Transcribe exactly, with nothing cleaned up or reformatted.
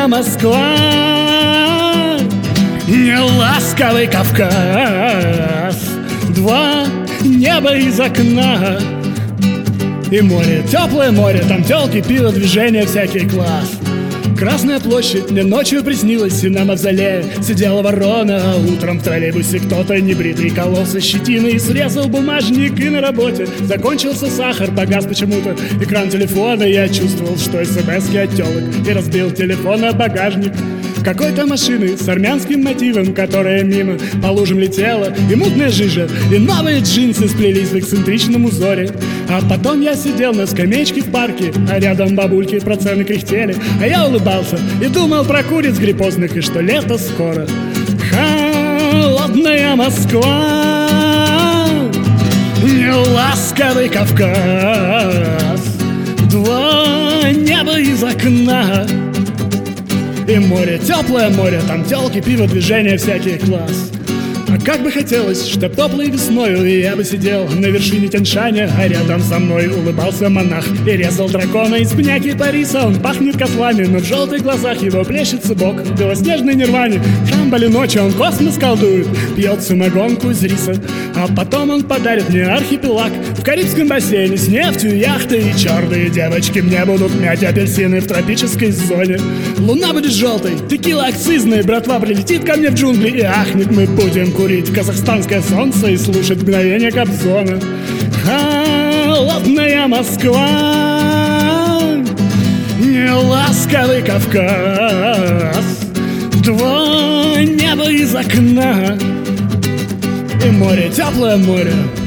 холодная Москва, неласковый Кавказ, два неба из окна и море, теплое море, там тёлки, пиво, движение, всякий класс. Красная площадь, мне ночью приснилась, и на мавзолее сидела ворона, а утром в троллейбусе кто-то небритый кололся щетиной и срезал бумажник, и на работе закончился сахар, погас почему-то экран телефона. Я чувствовал, что смс-ки от тёлок, и разбил телефон о багажник какой-то машины с армянским мотивом, которая мимо по лужам летела, и мутная жижа, и новые джинсы сплелись в эксцентричном узоре. А потом я сидел на скамеечке в парке, а рядом бабульки про цены кряхтели, а я улыбался и думал про куриц гриппозных, и что лето скоро. Холодная Москва, неласковый Кавказ, два неба из окна и море, теплое море, там тёлки, пиво, движение, всякий класс. А как бы хотелось, чтоб теплой весною и я бы сидел на вершине Тянь-Шаня, а рядом со мной улыбался монах и резал дракона из пня кипариса. Он пахнет кослами, но в желтых глазах его плещется бок в белоснежной нирване. В Шамбале ночью он космос колдует, пьет самогонку из риса, а потом он подарит мне архипелаг в Карибском бассейне с нефтью, яхтой, и черные девочки мне будут мять апельсины в тропической зоне. Луна будет желтой, текила акцизной, братва прилетит ко мне в джунгли и ахнет. Мы будем курить казахстанское солнце и слушать мгновение Кобзона. Холодная Москва, неласковый Кавказ, два неба из окна и море, теплое море.